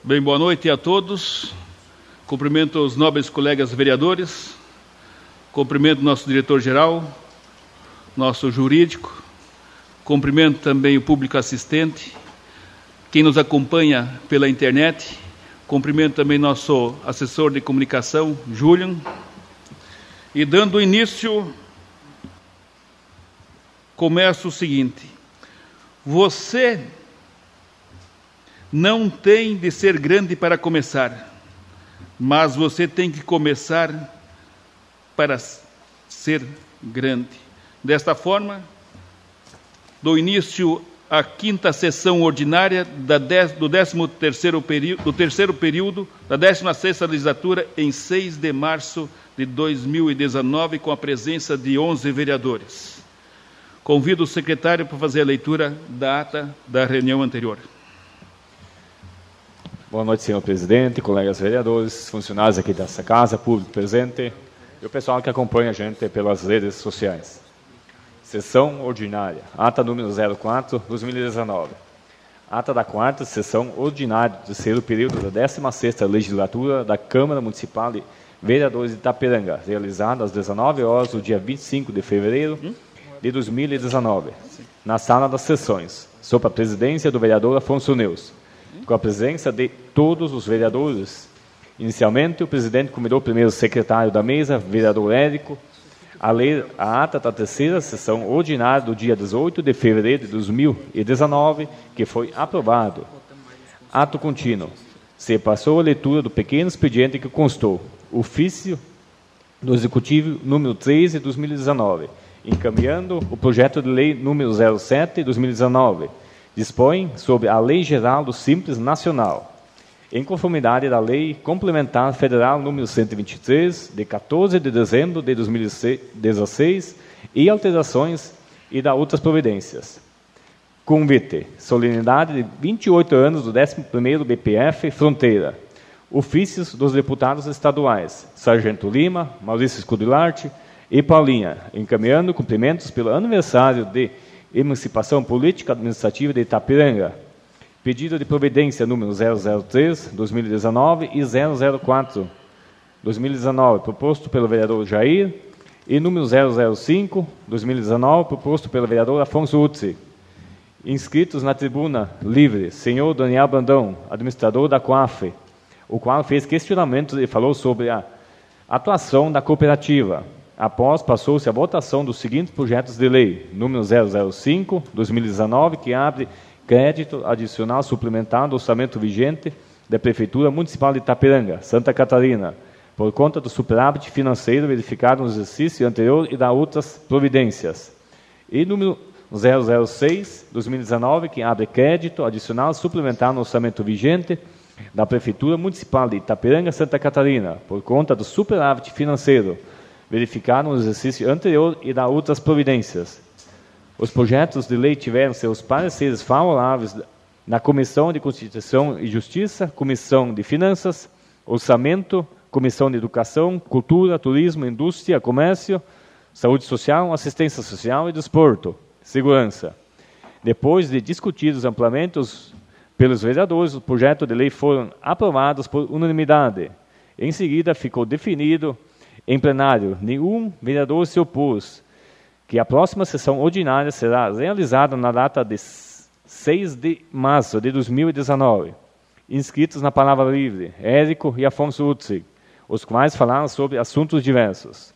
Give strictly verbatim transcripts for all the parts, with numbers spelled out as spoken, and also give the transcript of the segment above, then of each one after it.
Bem, boa noite a todos. Cumprimento os nobres colegas vereadores, cumprimento nosso diretor-geral, nosso jurídico, cumprimento também o público assistente, quem nos acompanha pela internet, cumprimento também nosso assessor de comunicação, Julian, e dando início, começo o seguinte: você não tem de ser grande para começar, mas você tem que começar para ser grande. Desta forma, dou início à quinta sessão ordinária da dez, do décimo terceiro período, do terceiro período da décima sexta legislatura, em seis de março de dois mil e dezenove, com a presença de onze vereadores. Convido o secretário para fazer a leitura da ata da reunião anterior. Boa noite, senhor presidente, colegas vereadores, funcionários aqui dessa casa, público presente e o pessoal que acompanha a gente pelas redes sociais. Sessão ordinária, ata número zero quatro, dois mil e dezenove. Ata da quarta sessão ordinária do terceiro período da décima sexta legislatura da Câmara Municipal de Vereadores de Itapiranga, realizada às dezenove horas do dia vinte e cinco de fevereiro de dois mil e dezenove, na sala das sessões, sob a presidência do vereador Afonso Neus, com a presença de todos os vereadores. Inicialmente, o presidente convidou o primeiro secretário da mesa, vereador Érico, a ler a ata da terceira sessão ordinária do dia dezoito de fevereiro de dois mil e dezenove, que foi aprovado. Ato contínuo. Se passou a leitura do pequeno expediente que constou, ofício do Executivo número treze de dois mil e dezenove, encaminhando o projeto de lei número zero sete de dois mil e dezenove, dispõe sobre a Lei Geral do Simples Nacional, em conformidade da Lei Complementar Federal número cento e vinte e três, de quatorze de dezembro de dois mil e dezesseis, e alterações e da outras providências. Convite, solenidade de vinte e oito anos do décimo primeiro B P F Fronteira. Ofícios dos deputados estaduais, Sargento Lima, Maurício Scudilarte e Paulinha, encaminhando cumprimentos pelo aniversário de Emancipação Política Administrativa de Itapiranga. Pedido de providência número zero zero três, dois mil e dezenove e zero zero quatro, dois mil e dezenove, proposto pelo vereador Jair, e número zero zero cinco, dois mil e dezenove, proposto pelo vereador Afonso Utzi. Inscritos na tribuna livre, senhor Daniel Brandão, administrador da Coaf, o qual fez questionamentos e falou sobre a atuação da cooperativa. Após, passou-se a votação dos seguintes projetos de lei, número zero zero cinco, dois mil e dezenove, que abre crédito adicional suplementar do orçamento vigente da Prefeitura Municipal de Itapiranga, Santa Catarina, por conta do superávit financeiro verificado no exercício anterior e da outras providências. E número zero zero seis, dois mil e dezenove, que abre crédito adicional suplementar no orçamento vigente da Prefeitura Municipal de Itapiranga, Santa Catarina, por conta do superávit financeiro verificado no exercício anterior e da outras providências. Os projetos de lei tiveram seus pareceres favoráveis na Comissão de Constituição e Justiça, Comissão de Finanças, Orçamento, Comissão de Educação, Cultura, Turismo, Indústria, Comércio, Saúde Social, Assistência Social e Desporto, Segurança. Depois de discutidos amplamente os, pelos vereadores, os projetos de lei foram aprovados por unanimidade. Em seguida, ficou definido em plenário, nenhum vereador se opôs, que a próxima sessão ordinária será realizada na data de seis de março de dois mil e dezenove. Inscritos na palavra livre, Érico e Afonso Utzi, os quais falaram sobre assuntos diversos.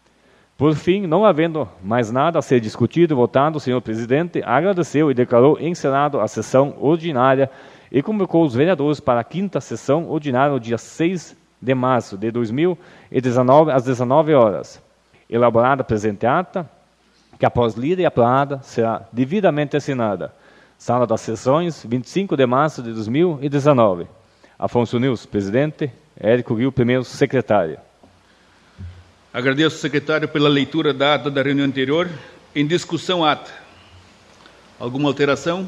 Por fim, não havendo mais nada a ser discutido e votado, o senhor presidente agradeceu e declarou encerrado a sessão ordinária e convocou os vereadores para a quinta sessão ordinária no dia seis de março de dois mil e dezenove, às dezenove horas. Elaborada a presente ata, que após lida e aprovada, será devidamente assinada. Sala das Sessões, vinte e cinco de março de dois mil e dezenove. Afonso Neus, presidente. Érico Gil, primeiro secretário. Agradeço, secretário, pela leitura da ata da reunião anterior. Em discussão, ata. Alguma alteração?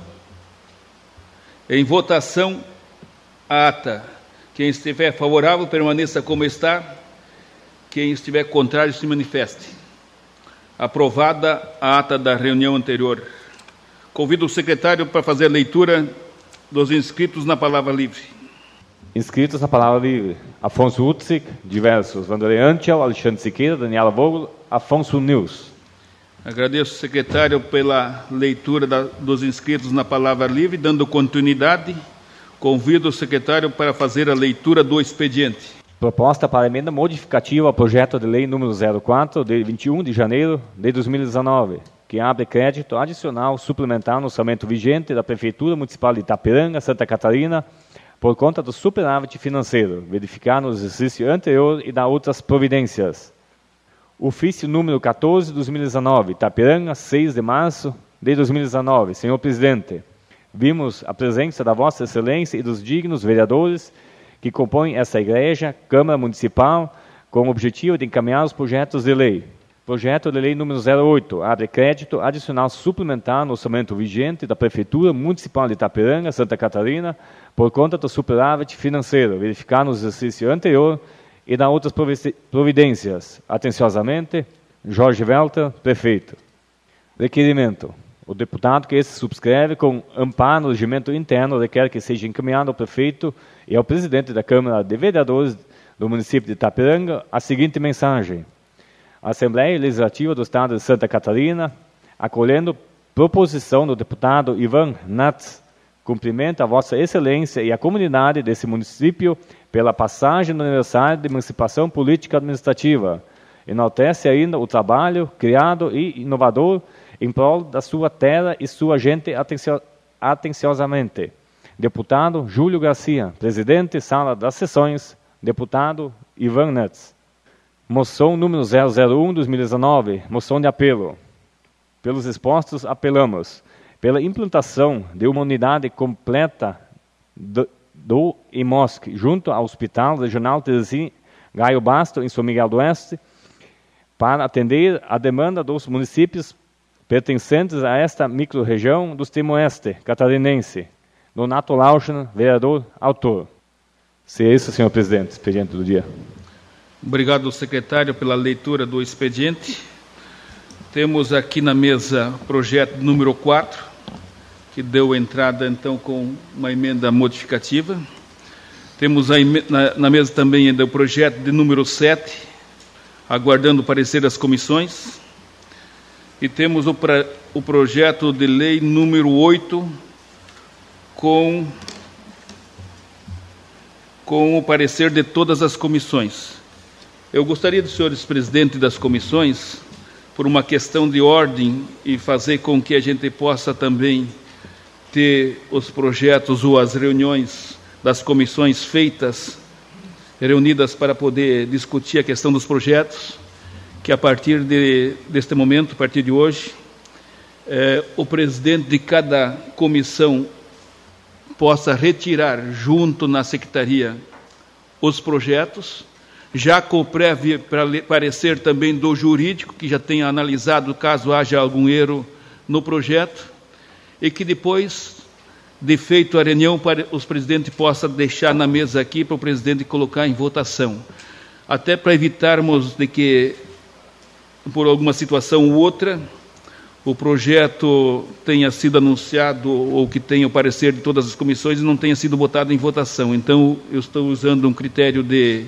Em votação, a ata. Quem estiver favorável, permaneça como está. Quem estiver contrário, se manifeste. Aprovada a ata da reunião anterior. Convido o secretário para fazer a leitura dos inscritos na palavra livre. Inscritos na palavra livre: Afonso Utzig, diversos, Vanderlei Antiel, Alexandre Siqueira, Daniela Vogel, Afonso News. Agradeço, secretário, pela leitura da, dos inscritos na palavra livre. Dando continuidade, convido o secretário para fazer a leitura do expediente. Proposta para emenda modificativa ao projeto de lei número zero quatro, de vinte e um de janeiro de dois mil e dezenove, que abre crédito adicional suplementar no orçamento vigente da Prefeitura Municipal de Itapiranga, Santa Catarina, por conta do superávit financeiro, verificar no exercício anterior e dar outras providências. Ofício número quatorze de dois mil e dezenove, Itapiranga, seis de março de dois mil e dezenove. Senhor Presidente, vimos a presença da Vossa Excelência e dos dignos vereadores que compõem essa Igreja, Câmara Municipal, com o objetivo de encaminhar os projetos de lei. Projeto de lei número zero oito, abre crédito adicional suplementar no orçamento vigente da Prefeitura Municipal de Itapiranga, Santa Catarina, por conta do superávit financeiro, verificar no exercício anterior e dar outras providências. Atenciosamente, Jorge Welter, prefeito. Requerimento. O deputado que esse subscreve, com amparo no regimento interno, requer que seja encaminhado ao prefeito e ao presidente da Câmara de Vereadores do município de Itapiranga a seguinte mensagem: a Assembleia Legislativa do Estado de Santa Catarina, acolhendo proposição do deputado Ivan Natz, cumprimenta a Vossa Excelência e a comunidade desse município pela passagem do aniversário de emancipação política administrativa. Enaltece ainda o trabalho criado e inovador em prol da sua terra e sua gente atencio atenciosamente. Deputado Júlio Garcia, presidente, sala das sessões, deputado Ivan Natz. Moção número zero zero um, dois mil e dezenove, moção de apelo. Pelos expostos, apelamos pela implantação de uma unidade completa do, do I M O S C, junto ao Hospital Regional Terezinha Gaio Basto, em São Miguel do Oeste, para atender a demanda dos municípios pertencentes a esta microrregião do extremo oeste catarinense. Donato Lauschner, vereador, autor. Se é isso, senhor presidente, expediente do dia. Obrigado, secretário, pela leitura do expediente. Temos aqui na mesa o projeto número quatro, que deu entrada, então, com uma emenda modificativa. Temos a, na, na mesa também ainda o projeto de número sete, aguardando o parecer das comissões. E temos o, pra, o projeto de lei número oito, com, com o parecer de todas as comissões. Eu gostaria dos senhores presidentes das comissões, por uma questão de ordem, e fazer com que a gente possa também ter os projetos ou as reuniões das comissões feitas, reunidas para poder discutir a questão dos projetos, que a partir de, deste momento, a partir de hoje, eh, o presidente de cada comissão possa retirar junto na secretaria os projetos, já com o prévio parecer também do jurídico, que já tenha analisado caso haja algum erro no projeto, e que depois, de feito a reunião, os presidentes possam deixar na mesa aqui para o presidente colocar em votação. Até para evitarmos de que, por alguma situação ou outra, o projeto tenha sido anunciado ou que tenha o parecer de todas as comissões e não tenha sido botado em votação. Então, eu estou usando um critério de,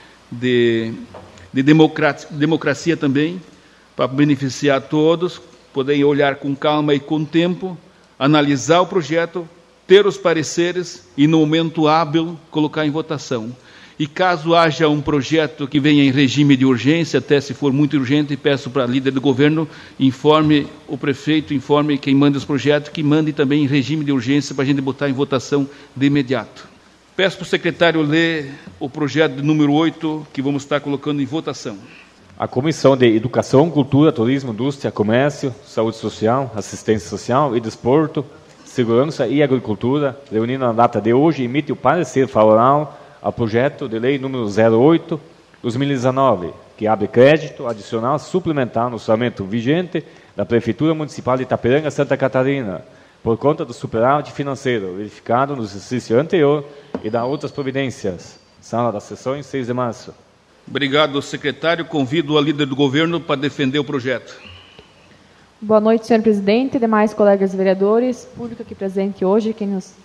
de, de democracia, democracia também, para beneficiar todos, poderem olhar com calma e com tempo, analisar o projeto, ter os pareceres e, no momento hábil, colocar em votação. E caso haja um projeto que venha em regime de urgência, até se for muito urgente, peço para a líder do governo, informe o prefeito, informe quem manda os projetos, que mande também em regime de urgência para a gente botar em votação de imediato. Peço para o secretário ler o projeto de número oito, que vamos estar colocando em votação. A Comissão de Educação, Cultura, Turismo, Indústria, Comércio, Saúde Social, Assistência Social e Desporto, Segurança e Agricultura, reunindo na data de hoje, emite o parecer favorável ao projeto de lei número zero oito, dois mil e dezenove, que abre crédito adicional suplementar no orçamento vigente da Prefeitura Municipal de Itapiranga, Santa Catarina, por conta do superávit financeiro verificado no exercício anterior e dá outras providências. Sala das sessões, seis de março. Obrigado, secretário. Convido a líder do governo para defender o projeto. Boa noite, senhor presidente, demais colegas vereadores, público aqui presente hoje, quem nos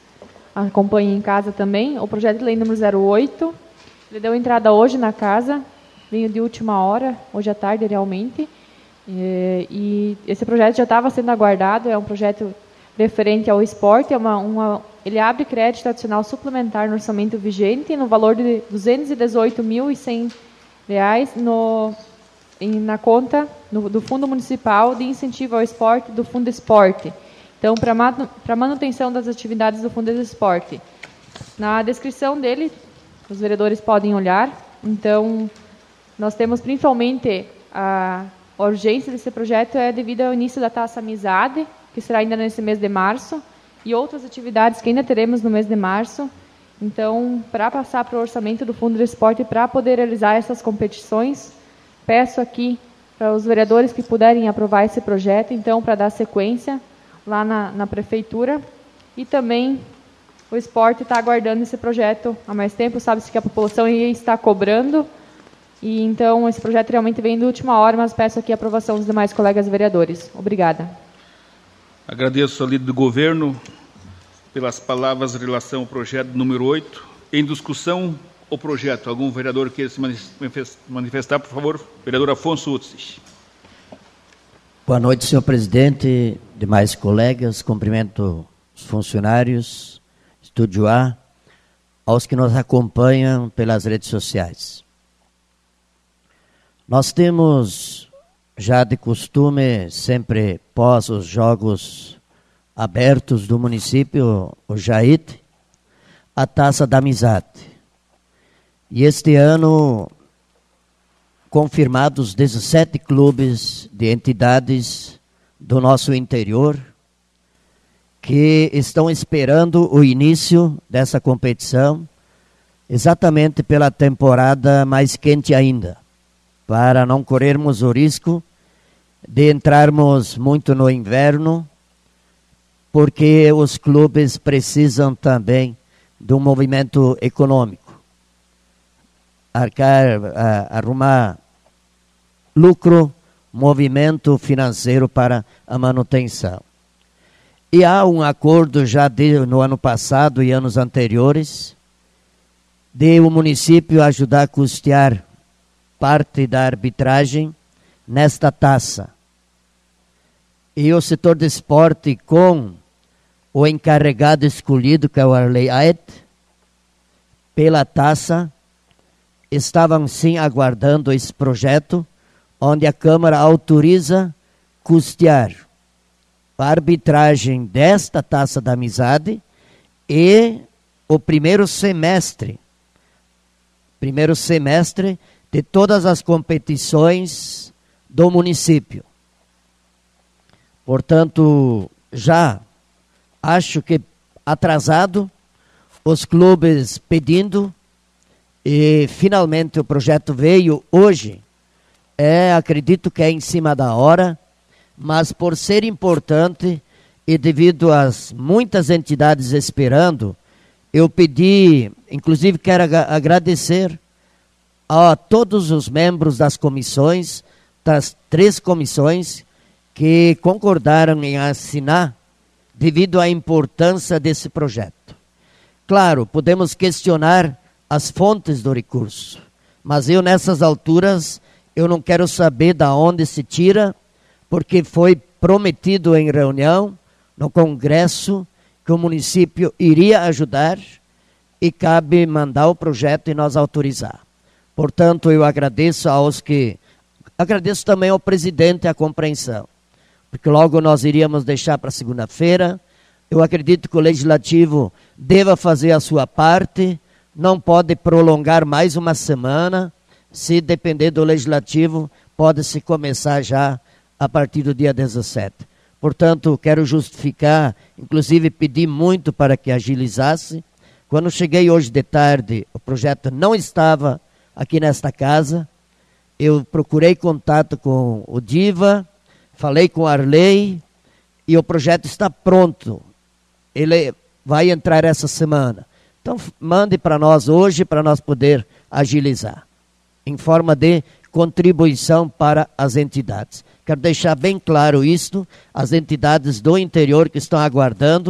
acompanhem em casa também, o projeto de lei número zero oito. Ele deu entrada hoje na casa, veio de última hora, hoje à tarde realmente. E, e esse projeto já estava sendo aguardado, é um projeto referente ao esporte, é uma, uma, ele abre crédito adicional suplementar no orçamento vigente no valor de duzentos e dezoito mil e cem reais no, em, na conta no, do Fundo Municipal de Incentivo ao Esporte, do Fundo Esporte. Então, para a manutenção das atividades do Fundo Esporte. Na descrição dele, os vereadores podem olhar. Então, nós temos principalmente a, a urgência desse projeto é devido ao início da Taça Amizade, que será ainda nesse mês de março, e outras atividades que ainda teremos no mês de março. Então, para passar para o orçamento do Fundo de Esporte, para poder realizar essas competições, peço aqui para os vereadores que puderem aprovar esse projeto, então, para dar sequência lá na, na Prefeitura. E também o esporte está aguardando esse projeto há mais tempo, sabe-se que a população ia estar cobrando, e então esse projeto realmente vem de última hora, mas peço aqui a aprovação dos demais colegas vereadores. Obrigada. Agradeço ao líder do governo pelas palavras em relação ao projeto número oito. Em discussão, o projeto. Algum vereador queira se manifestar, por favor? Vereador Afonso Utsis. Boa noite, senhor presidente, demais colegas. Cumprimento os funcionários, Estúdio A, aos que nos acompanham pelas redes sociais. Nós temos, já de costume, sempre pós os jogos abertos do município, o Jaite, a Taça da Amizade. E este ano, confirmados dezessete clubes de entidades do nosso interior que estão esperando o início dessa competição, exatamente pela temporada mais quente ainda, para não corrermos o risco de entrarmos muito no inverno, porque os clubes precisam também de um movimento econômico. Arcar, a, arrumar lucro, movimento financeiro para a manutenção. E há um acordo já de, no ano passado e anos anteriores de o município ajudar a custear parte da arbitragem nesta taça. E o setor de esporte, com o encarregado escolhido, que é o Arley Aed, pela taça, estavam sim aguardando esse projeto, onde a Câmara autoriza custear a arbitragem desta Taça da Amizade e o primeiro semestre, primeiro semestre de todas as competições do município. Portanto, já acho que atrasado, os clubes pedindo, e finalmente o projeto veio hoje. É, acredito que é em cima da hora, mas por ser importante e devido às muitas entidades esperando, eu pedi, inclusive quero agradecer a todos os membros das comissões, das três comissões, que concordaram em assinar devido à importância desse projeto. Claro, podemos questionar as fontes do recurso, mas eu nessas alturas, eu não quero saber de onde se tira, porque foi prometido em reunião no Congresso que o município iria ajudar e cabe mandar o projeto e nós autorizar. Portanto, eu agradeço aos que... Agradeço também ao presidente a compreensão, porque logo nós iríamos deixar para segunda-feira. Eu acredito que o Legislativo deva fazer a sua parte, não pode prolongar mais uma semana. Se depender do Legislativo, pode-se começar já a partir do dia dezessete. Portanto, quero justificar, inclusive pedir muito para que agilizasse. Quando cheguei hoje de tarde, o projeto não estava aqui nesta casa. Eu procurei contato com o Diva, falei com o Arley e o projeto está pronto. Ele vai entrar essa semana. Então, mande para nós hoje, para nós poder agilizar, em forma de contribuição para as entidades. Quero deixar bem claro isto, as entidades do interior que estão aguardando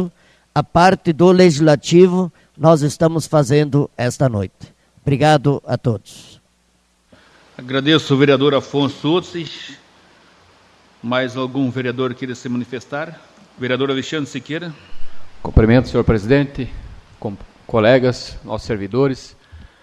a parte do Legislativo nós estamos fazendo esta noite. Obrigado a todos. Agradeço ao vereador Afonso Utzich. Mais algum vereador queira se manifestar? Vereador Alexandre Siqueira. Cumprimento, senhor presidente, com colegas, nossos servidores,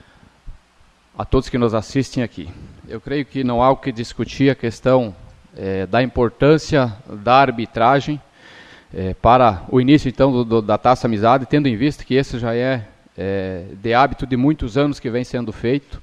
a todos que nos assistem aqui. Eu creio que não há o que discutir a questão é, da importância da arbitragem é, para o início, então, do, do, da Taça Amizade, tendo em vista que esse já é, é de hábito de muitos anos que vem sendo feito,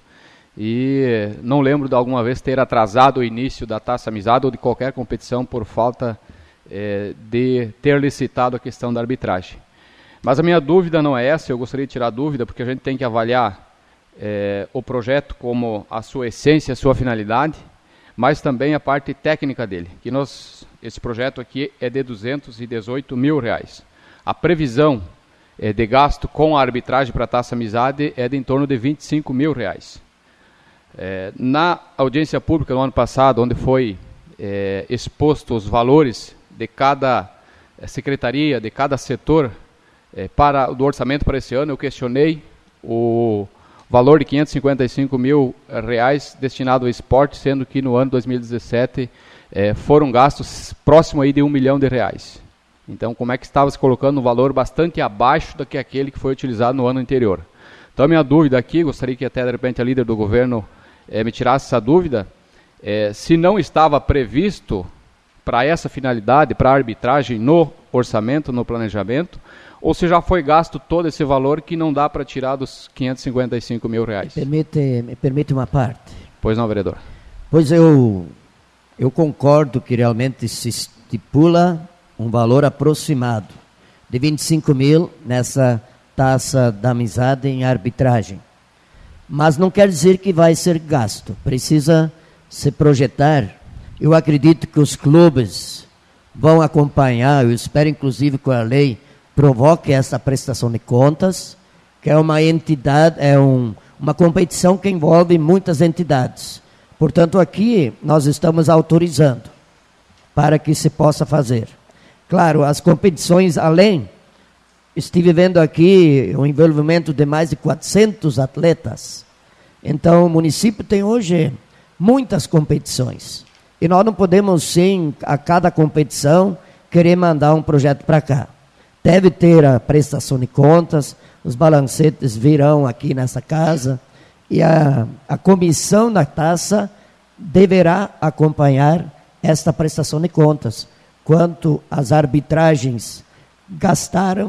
e não lembro de alguma vez ter atrasado o início da Taça Amizade ou de qualquer competição por falta é, de ter licitado a questão da arbitragem. Mas a minha dúvida não é essa, eu gostaria de tirar a dúvida, porque a gente tem que avaliar é, o projeto como a sua essência, a sua finalidade, mas também a parte técnica dele, que nós, esse projeto aqui é de duzentos e dezoito mil reais. A previsão é, de gasto com a arbitragem para a Taça Amizade é de em torno de vinte e cinco mil reais. É, na audiência pública no ano passado, onde foi é, exposto os valores de cada é, secretaria, de cada setor é, para do orçamento para esse ano, eu questionei o valor de quinhentos e cinquenta e cinco mil reais destinado ao esporte, sendo que no ano dois mil e dezessete é, foram gastos próximo aí de um milhão de reais. Então, como é que estava se colocando um valor bastante abaixo do que aquele que foi utilizado no ano anterior? Então, a minha dúvida aqui, gostaria que até de repente a líder do governo É, me tirasse essa dúvida, é, se não estava previsto para essa finalidade, para a arbitragem no orçamento, no planejamento, ou se já foi gasto todo esse valor que não dá para tirar dos quinhentos e cinquenta e cinco mil reais. Me permite, me permite uma parte? Pois não, vereador. Pois eu, eu concordo que realmente se estipula um valor aproximado de vinte e cinco mil nessa Taça da Amizade em arbitragem. Mas não quer dizer que vai ser gasto, precisa se projetar. Eu acredito que os clubes vão acompanhar, eu espero inclusive que a lei provoque essa prestação de contas, que é uma entidade, é um, uma competição que envolve muitas entidades. Portanto, aqui nós estamos autorizando para que se possa fazer. Claro, as competições além... Estive vendo aqui o envolvimento de mais de quatrocentos atletas. Então, o município tem hoje muitas competições. E nós não podemos, sim, a cada competição, querer mandar um projeto para cá. Deve ter a prestação de contas, os balancetes virão aqui nessa casa, e a, a comissão da taça deverá acompanhar esta prestação de contas. Quanto às arbitragens gastaram,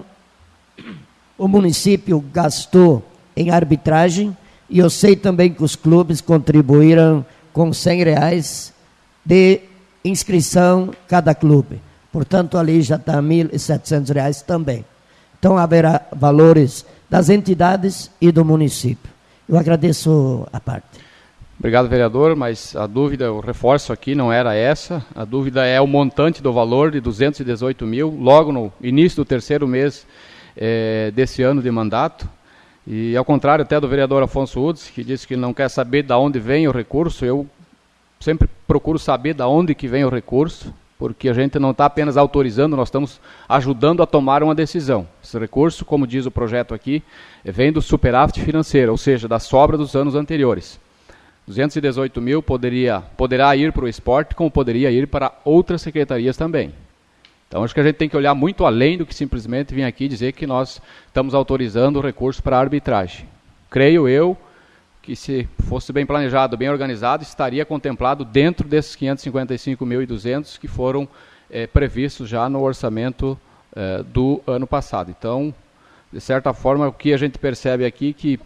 o município gastou em arbitragem, e eu sei também que os clubes contribuíram com cem reais de inscrição cada clube. Portanto, ali já está mil e setecentos reais também. Então, haverá valores das entidades e do município. Eu agradeço a parte. Obrigado, vereador, mas a dúvida, eu reforço aqui, não era essa. A dúvida é o montante do valor de duzentos e dezoito mil, logo no início do terceiro mês É, desse ano de mandato, e ao contrário até do vereador Afonso Utzich, que disse que não quer saber de onde vem o recurso, eu sempre procuro saber de onde que vem o recurso, porque a gente não está apenas autorizando, nós estamos ajudando a tomar uma decisão. Esse recurso, como diz o projeto aqui, vem do superávit financeiro, ou seja, da sobra dos anos anteriores. duzentos e dezoito mil poderia, poderá ir para o esporte, como poderia ir para outras secretarias também. Então, acho que a gente tem que olhar muito além do que simplesmente vir aqui dizer que nós estamos autorizando o recurso para a arbitragem. Creio eu que, se fosse bem planejado, bem organizado, estaria contemplado dentro desses quinhentos e cinquenta e cinco mil e duzentos que foram é, previstos já no orçamento é, do ano passado. Então, de certa forma, o que a gente percebe aqui é que,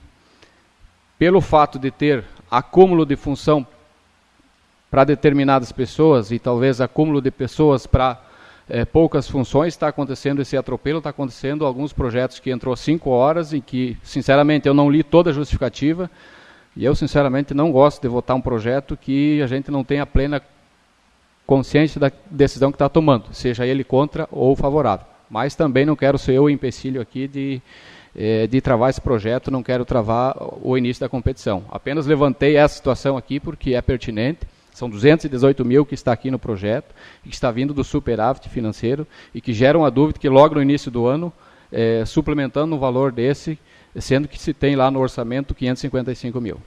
pelo fato de ter acúmulo de função para determinadas pessoas e talvez acúmulo de pessoas para É, poucas funções, está acontecendo esse atropelo, está acontecendo alguns projetos que entrou cinco horas e que, sinceramente, eu não li toda a justificativa, e eu, sinceramente, não gosto de votar um projeto que a gente não tenha plena consciência da decisão que está tomando, seja ele contra ou favorável. Mas também não quero ser eu o empecilho aqui de, eh, de travar esse projeto, não quero travar o início da competição. Apenas levantei essa situação aqui porque é pertinente. São duzentos e dezoito mil que está aqui no projeto, que está vindo do superávit financeiro e que gera uma dúvida que logo no início do ano é, suplementando um valor desse, sendo que se tem lá no orçamento quinhentos e cinquenta e cinco mil.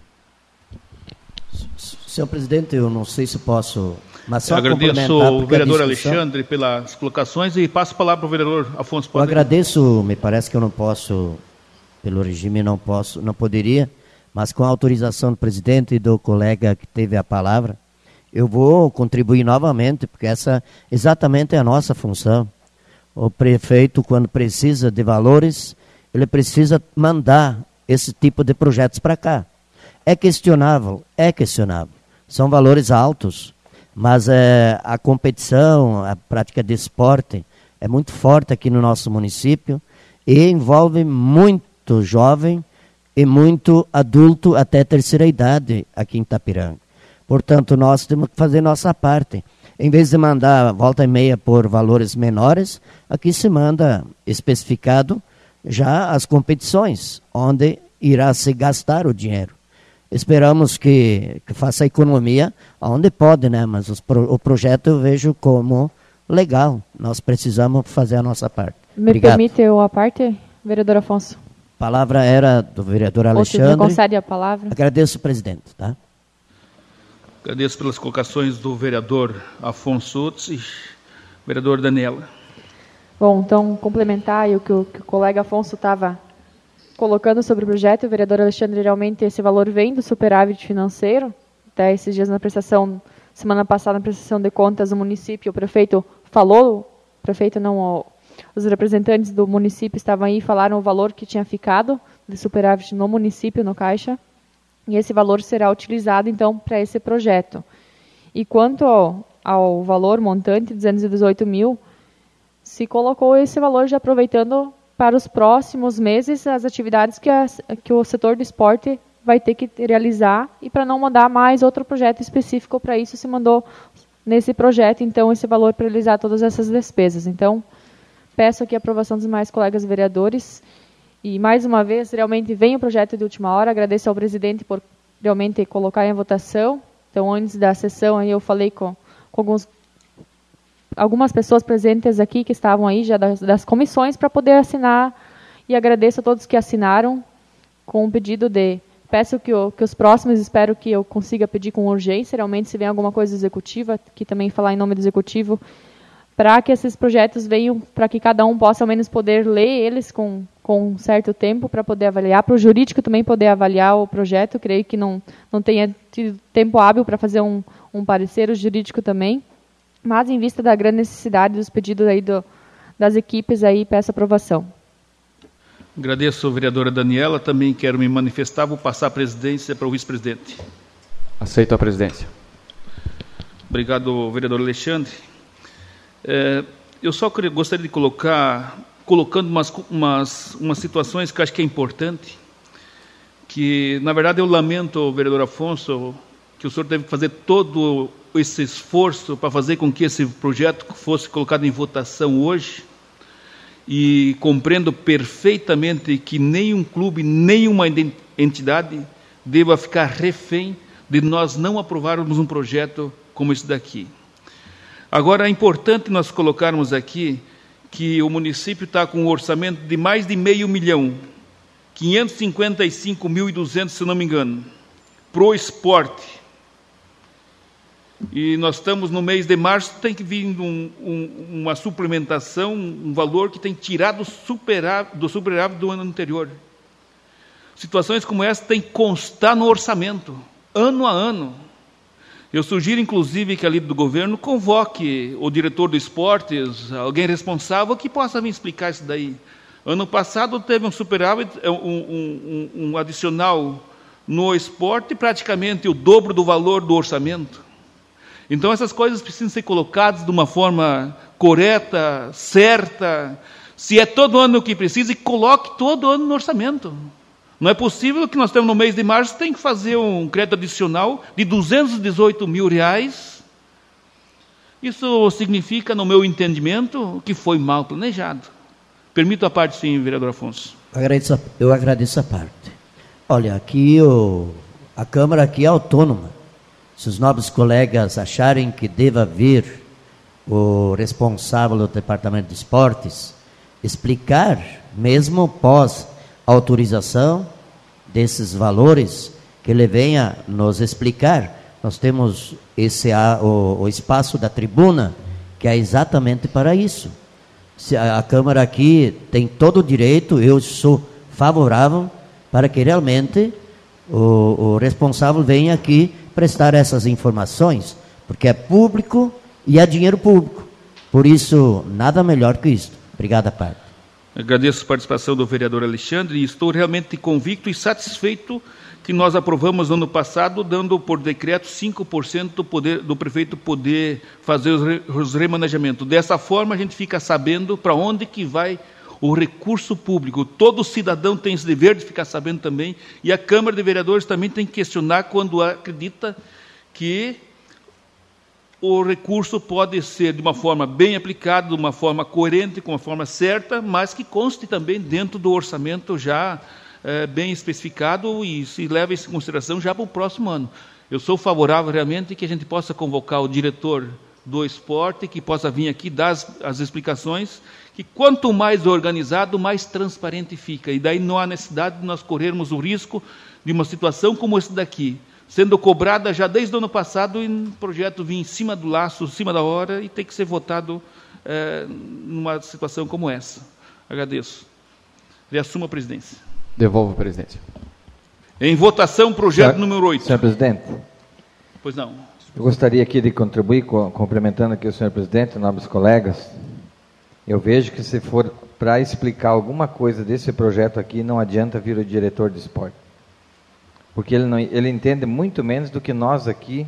Senhor presidente, eu não sei se posso... Mas só eu agradeço o vereador Alexandre pelas colocações e passo a palavra para o vereador Afonso. Eu agradeço, me parece que eu não posso, pelo regime não posso, não poderia, mas com a autorização do presidente e do colega que teve a palavra, eu vou contribuir novamente, porque essa exatamente é a nossa função. O prefeito, quando precisa de valores, ele precisa mandar esse tipo de projetos para cá. É questionável, é questionável. São valores altos, mas é, a competição, a prática de esporte é muito forte aqui no nosso município e envolve muito jovem e muito adulto até terceira idade aqui em Itapiranga. Portanto, nós temos que fazer nossa parte. Em vez de mandar volta e meia por valores menores, aqui se manda especificado já as competições, onde irá se gastar o dinheiro. Esperamos que, que faça a economia onde pode, né? Mas os pro, o projeto eu vejo como legal. Nós precisamos fazer a nossa parte. Me Obrigado. permite eu a parte, vereador Afonso? A palavra era do vereador Alexandre. Ou se me concede a palavra? Agradeço, presidente. Tá? Agradeço pelas colocações do vereador Afonso Utz e vereador Daniela. Bom, então, complementar o que o, que o colega Afonso estava colocando sobre o projeto, o vereador Alexandre, realmente esse valor vem do superávit financeiro. Até esses dias na prestação, semana passada, na prestação de contas do município, o prefeito falou, o prefeito não, o, os representantes do município estavam aí e falaram o valor que tinha ficado de superávit no município, no Caixa, e esse valor será utilizado, então, para esse projeto. E quanto ao, ao valor montante, duzentos e dezoito mil, se colocou esse valor já aproveitando para os próximos meses as atividades que, a, que o setor do esporte vai ter que realizar, e para não mandar mais outro projeto específico para isso, se mandou nesse projeto, então, esse valor para realizar todas essas despesas. Então, peço aqui a aprovação dos mais colegas vereadores, e mais uma vez, realmente vem o projeto de última hora, agradeço ao presidente por realmente colocar em votação. Então, antes da sessão, aí eu falei com, com alguns algumas pessoas presentes aqui que estavam aí já das, das comissões para poder assinar, e agradeço a todos que assinaram com o pedido de, peço que, o, que os próximos, espero que eu consiga pedir com urgência, realmente se vem alguma coisa executiva, que também falar em nome do executivo, para que esses projetos venham, para que cada um possa ao menos poder ler eles com, com um certo tempo, para poder avaliar, para o jurídico também poder avaliar o projeto, creio que não, não tenha tido tempo hábil para fazer um, um parecer, o jurídico também. Mas, em vista da grande necessidade dos pedidos aí do, das equipes, aí, peço aprovação. Agradeço, vereadora Daniela. Também quero me manifestar. Vou passar a presidência para o vice-presidente. Aceito a presidência. Obrigado, vereador Alexandre. É, eu só gostaria de colocar, colocando umas, umas, umas situações que eu acho que é importante, que, na verdade, eu lamento, vereador Afonso, que o senhor teve que fazer todo esse esforço para fazer com que esse projeto fosse colocado em votação hoje, e compreendo perfeitamente que nenhum clube, nenhuma entidade deva ficar refém de nós não aprovarmos um projeto como esse daqui. Agora, é importante nós colocarmos aqui que o município está com um orçamento de mais de meio milhão, quinhentos e cinquenta e cinco mil e duzentos, se não me engano, para o esporte. E nós estamos no mês de março, tem que vir um, um, uma suplementação, um valor que tem tirado do superávit, do superávit do ano anterior. Situações como essa têm que constar no orçamento, ano a ano. Eu sugiro, inclusive, que a líder do governo convoque o diretor do esportes, alguém responsável, que possa vir explicar isso daí. Ano passado teve um superávit, um, um, um, um adicional no esporte, praticamente o dobro do valor do orçamento. Então, essas coisas precisam ser colocadas de uma forma correta, certa. Se é todo ano que precisa, coloque todo ano no orçamento. Não é possível que nós temos no mês de março, tem que fazer um crédito adicional de duzentos e dezoito mil reais. Isso significa, no meu entendimento, que foi mal planejado. Permito a parte, sim, vereador Afonso. Eu agradeço a, eu agradeço a parte. Olha, aqui o, a Câmara aqui é autônoma. Se os nobres colegas acharem que deva vir o responsável do Departamento de Esportes explicar mesmo pós autorização desses valores, que ele venha nos explicar. Nós temos esse, o, o espaço da tribuna, que é exatamente para isso. Se a, a Câmara aqui tem todo o direito, eu sou favorável para que realmente o, o responsável venha aqui prestar essas informações, porque é público e é dinheiro público. Por isso, nada melhor que isso. Obrigado, parte. Agradeço a participação do vereador Alexandre e estou realmente convicto e satisfeito que nós aprovamos no ano passado, dando por decreto cinco por cento do, poder, do prefeito poder fazer os, re, os remanejamentos. Dessa forma, a gente fica sabendo para onde que vai o recurso público. Todo cidadão tem esse dever de ficar sabendo também, e a Câmara de Vereadores também tem que questionar quando acredita que o recurso pode ser de uma forma bem aplicada, de uma forma coerente, com uma forma certa, mas que conste também dentro do orçamento já é, bem especificado e se leva isso em consideração já para o próximo ano. Eu sou favorável realmente que a gente possa convocar o diretor do esporte, que possa vir aqui dar as, as explicações, que quanto mais organizado, mais transparente fica. E daí não há necessidade de nós corrermos o risco de uma situação como esse daqui, sendo cobrada já desde o ano passado, e o projeto vir em cima do laço, em cima da hora, e tem que ser votado é, numa situação como essa. Agradeço. Reassumo a presidência. Devolvo a presidência. Em votação, projeto senhor, número oito. Senhor presidente. Pois não. Eu gostaria aqui de contribuir, complementando aqui o senhor presidente, nobres colegas. Eu vejo que se for para explicar alguma coisa desse projeto aqui, não adianta vir o diretor de esporte. Porque ele, não, ele entende muito menos do que nós aqui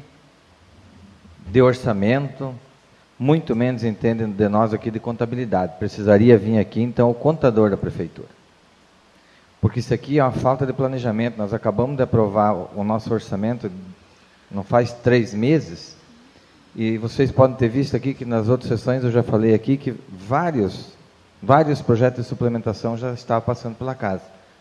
de orçamento, muito menos entende de nós aqui de contabilidade. Precisaria vir aqui, então, o contador da prefeitura. Porque isso aqui é uma falta de planejamento. Nós acabamos de aprovar o nosso orçamento não faz três meses, e vocês podem ter visto aqui que nas outras sessões eu já falei aqui que vários, vários projetos de suplementação já estavam passando pela casa.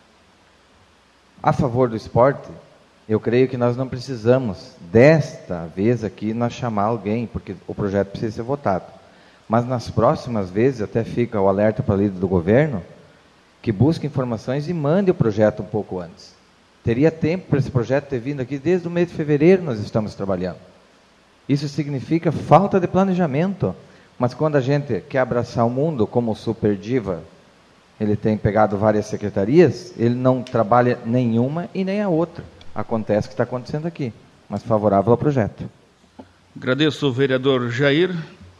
A favor do esporte, eu creio que nós não precisamos, desta vez aqui, nós chamar alguém, porque o projeto precisa ser votado. Mas nas próximas vezes, até fica o alerta para a líder do governo, que busque informações e mande o projeto um pouco antes. Teria tempo para esse projeto ter vindo aqui, desde o mês de fevereiro nós estamos trabalhando. Isso significa falta de planejamento. Mas quando a gente quer abraçar o mundo, como o Super Diva, ele tem pegado várias secretarias, ele não trabalha nenhuma e nem a outra. Acontece o que está acontecendo aqui, mas favorável ao projeto. Agradeço ao vereador Jair.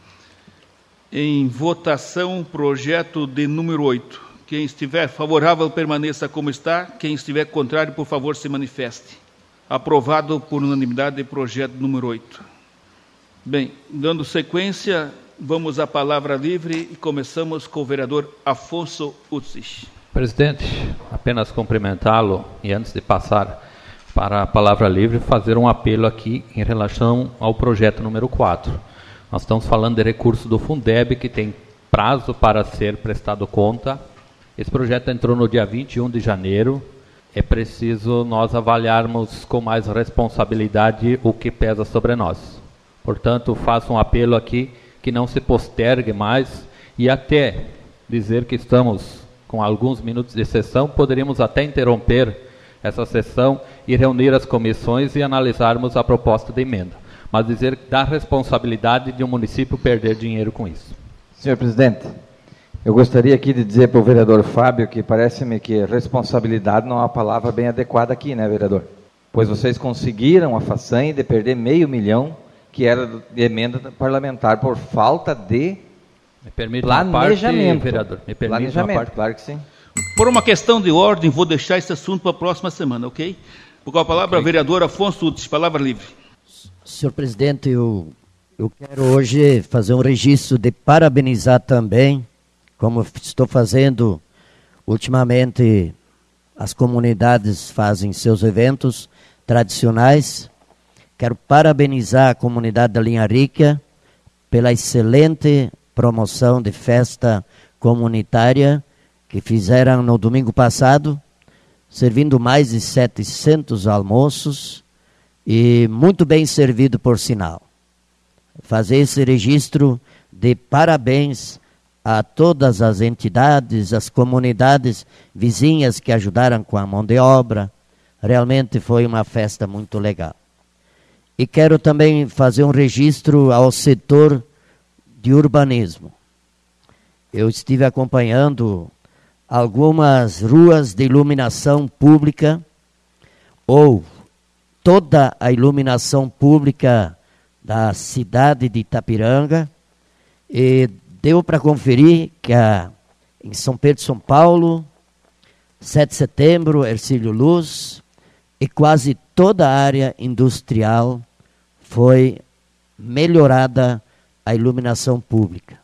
Em votação, projeto de número oito. Quem estiver favorável, permaneça como está. Quem estiver contrário, por favor, se manifeste. Aprovado por unanimidade o projeto número oito. Bem, dando sequência, vamos à palavra livre e começamos com o vereador Afonso Utzich. Presidente, apenas cumprimentá-lo e antes de passar para a palavra livre, fazer um apelo aqui em relação ao projeto número quatro. Nós estamos falando de recurso do Fundeb, que tem prazo para ser prestado conta. Esse projeto entrou no dia vinte e um de janeiro. É preciso nós avaliarmos com mais responsabilidade o que pesa sobre nós. Portanto, faço um apelo aqui que não se postergue mais e até dizer que estamos com alguns minutos de sessão, poderíamos até interromper essa sessão e reunir as comissões e analisarmos a proposta de emenda. Mas dizer da responsabilidade de um município perder dinheiro com isso. Senhor presidente, eu gostaria aqui de dizer para o vereador Fábio que parece-me que responsabilidade não é uma palavra bem adequada aqui, né, vereador? Pois vocês conseguiram a façanha de perder meio milhão, que era de emenda parlamentar, por falta de me permite planejamento. Parte, vereador, me permite planejamento, uma parte. Claro que sim. Por uma questão de ordem, vou deixar esse assunto para a próxima semana, ok? Com a palavra, okay. Vereador Afonso Utzich, palavra livre. Senhor presidente, eu, eu quero hoje fazer um registro de parabenizar também, como estou fazendo ultimamente, as comunidades fazem seus eventos tradicionais. Quero parabenizar a comunidade da Linha Rica pela excelente promoção de festa comunitária que fizeram no domingo passado, servindo mais de setecentos almoços e muito bem servido por sinal. Fazer esse registro de parabéns a todas as entidades, as comunidades vizinhas que ajudaram com a mão de obra. Realmente foi uma festa muito legal. E quero também fazer um registro ao setor de urbanismo. Eu estive acompanhando algumas ruas de iluminação pública, ou toda a iluminação pública da cidade de Itapiranga, e deu para conferir que a, em São Pedro, São Paulo, sete de setembro, Hercílio Luz, e quase toda a área industrial foi melhorada a iluminação pública.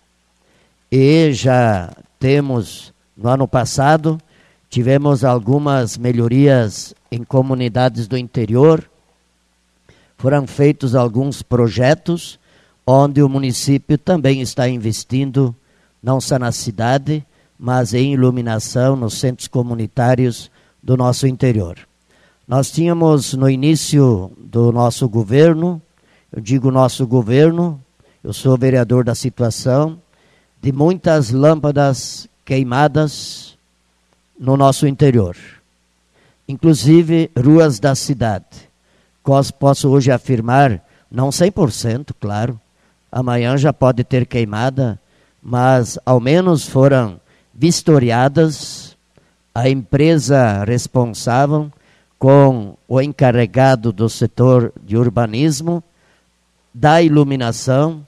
E já temos, no ano passado, tivemos algumas melhorias em comunidades do interior. Foram feitos alguns projetos onde o município também está investindo, não só na cidade, mas em iluminação nos centros comunitários do nosso interior. Nós tínhamos no início do nosso governo, eu digo nosso governo, eu sou vereador da situação, de muitas lâmpadas queimadas no nosso interior. Inclusive ruas da cidade. Posso hoje afirmar, não cem por cento, claro, amanhã já pode ter queimada, mas ao menos foram vistoriadas, a empresa responsável com o encarregado do setor de urbanismo, da iluminação,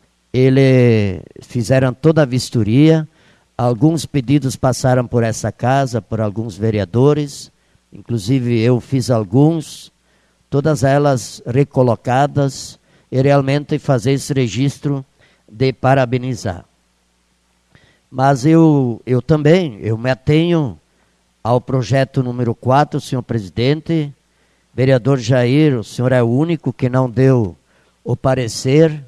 eles fizeram toda a vistoria, alguns pedidos passaram por essa casa, por alguns vereadores, inclusive eu fiz alguns, todas elas recolocadas, e realmente fazer esse registro de parabenizar. Mas eu, eu também, eu me atenho ao projeto número quatro, senhor presidente. Vereador Jair, o senhor é o único que não deu o parecer.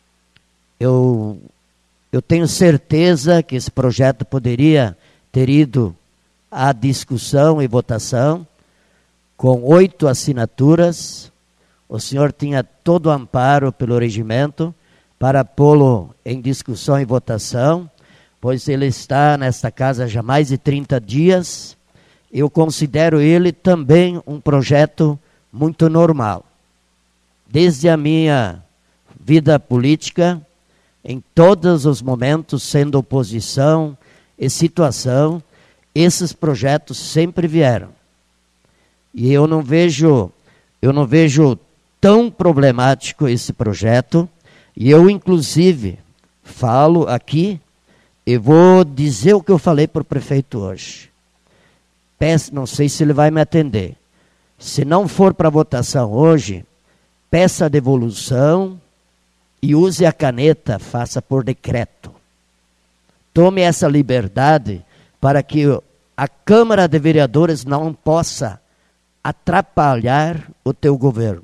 Eu, eu tenho certeza que esse projeto poderia ter ido à discussão e votação, com oito assinaturas. O senhor tinha todo o amparo pelo regimento para pô-lo em discussão e votação, pois ele está nesta casa já há mais de trinta dias. Eu considero ele também um projeto muito normal. Desde a minha vida política, em todos os momentos, sendo oposição e situação, esses projetos sempre vieram. E eu não vejo, eu não vejo tão problemático esse projeto, e eu inclusive falo aqui, e vou dizer o que eu falei para o prefeito hoje. Peço, não sei se ele vai me atender. Se não for para votação hoje, peça a devolução e use a caneta, faça por decreto. Tome essa liberdade para que a Câmara de Vereadores não possa atrapalhar o teu governo.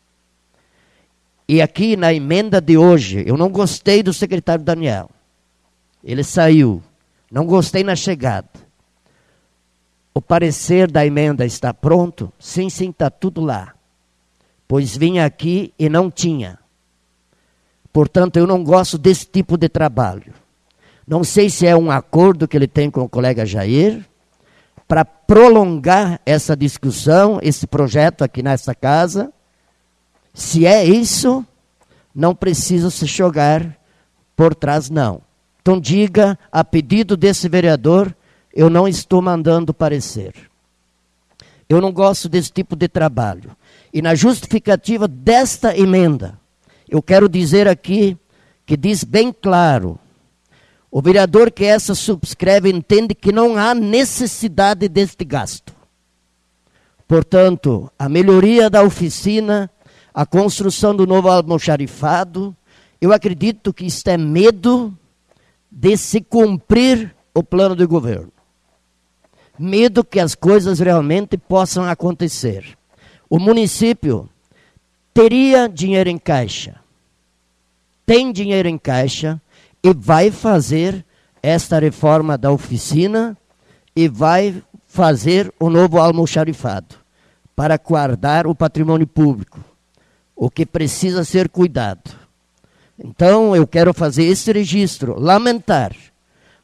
E aqui na emenda de hoje, eu não gostei do secretário Daniel. Ele saiu. Não gostei na chegada. O parecer da emenda está pronto? Sim, sim, está tudo lá. Pois vinha aqui e não tinha. Portanto, eu não gosto desse tipo de trabalho. Não sei se é um acordo que ele tem com o colega Jair, para prolongar essa discussão, esse projeto aqui nessa casa. Se é isso, não precisa se jogar por trás, não. Então diga, a pedido desse vereador, eu não estou mandando parecer. Eu não gosto desse tipo de trabalho. E na justificativa desta emenda, eu quero dizer aqui, que diz bem claro, o vereador que essa subscreve entende que não há necessidade deste gasto. Portanto, a melhoria da oficina, a construção do novo almoxarifado, eu acredito que isto é medo de se cumprir o plano do governo. Medo que as coisas realmente possam acontecer. O município teria dinheiro em caixa, tem dinheiro em caixa e vai fazer esta reforma da oficina e vai fazer o novo almoxarifado para guardar o patrimônio público, o que precisa ser cuidado. Então eu quero fazer esse registro, lamentar